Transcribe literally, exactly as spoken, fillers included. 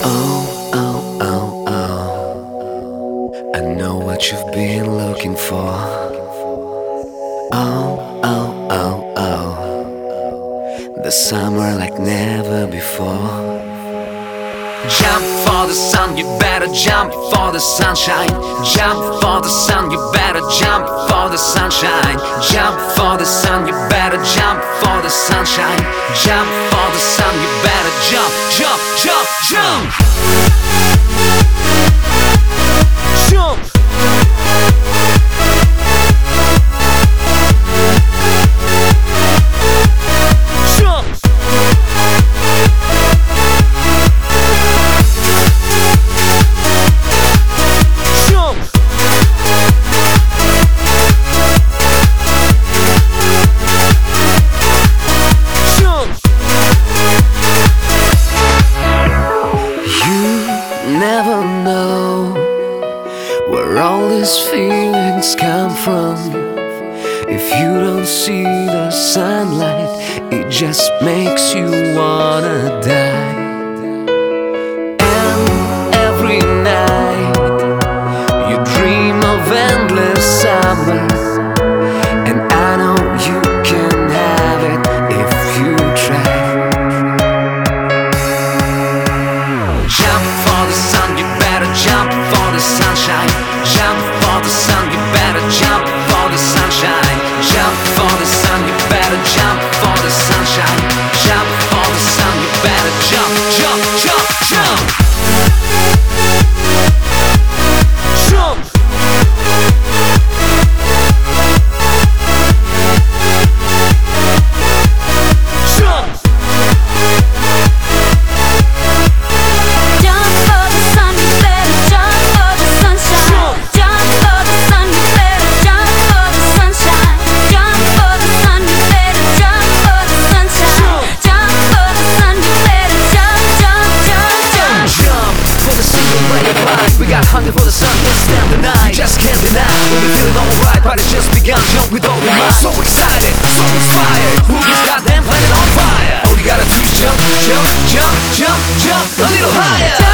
Oh, oh, oh, oh, I know what you've been looking for. Oh, oh, oh, oh, the summer like never before. Jump for the sun, you better jump for the sunshine. Jump for the sun, you better jump for the sunshine. Jump for the sun, you better jump for the sunshine. Jump for the sun, you better jump, jump, jump, jump. Jump. Never know where all these feelings come from. If you don't see the sunlight, it just makes you wanna die. And every night you dream of endless summer, and I know you can have it if you try. Jump for the sun, you better jump for the sunshine. Jump for the sun, you better jump for the sunshine. Jump for the sun, you better jump for the sunshine. Jump for the sun, you better jump, jump, jump, jump. Jump. We got hunger for the sun, can't stand the night. You just can't deny when we feeling alright, but it's just begun. Jump with all your might. So excited, so inspired. Who gets goddamn planet on fire? All you gotta do is jump, jump, jump, jump, jump a little higher.